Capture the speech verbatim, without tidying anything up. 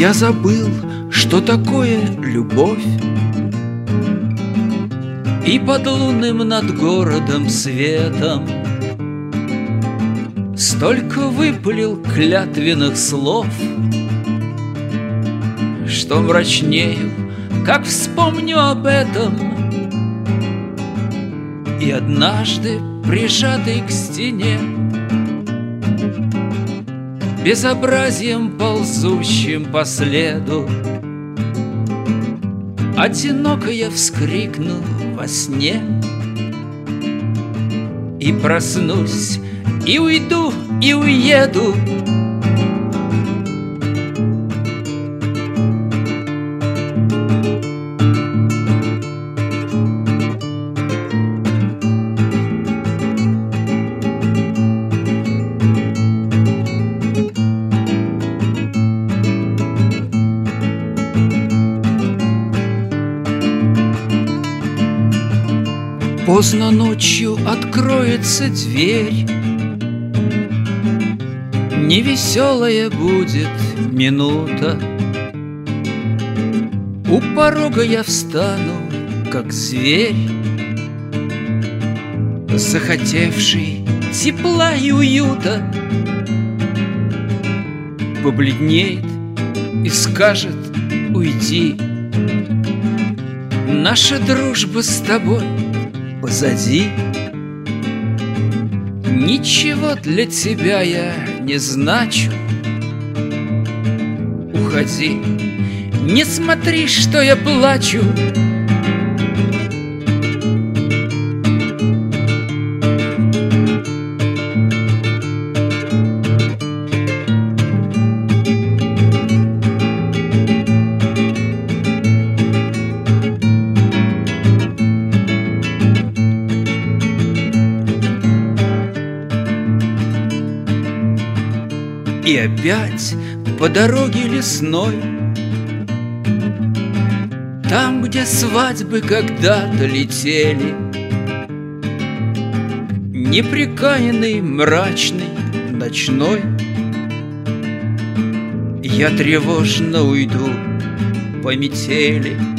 Я забыл, что такое любовь, и под лунным над городом светом столько выпалил клятвенных слов, что мрачнею, как вспомню об этом. И однажды, прижатый к стене, безобразием ползущим по следу, одиноко я вскрикну во сне. И проснусь, и уйду, и уеду. Поздно ночью откроется дверь, невеселая будет минута. У порога я встану, как зверь, захотевший тепла и уюта. Побледнеет и скажет: уйди, наша дружба с тобой позади. Ничего для тебя я не значу. Уходи, не смотри, что я плачу. И опять по дороге лесной, там, где свадьбы когда-то летели, непрекаянный, мрачный, ночной, я тревожно уйду по метели.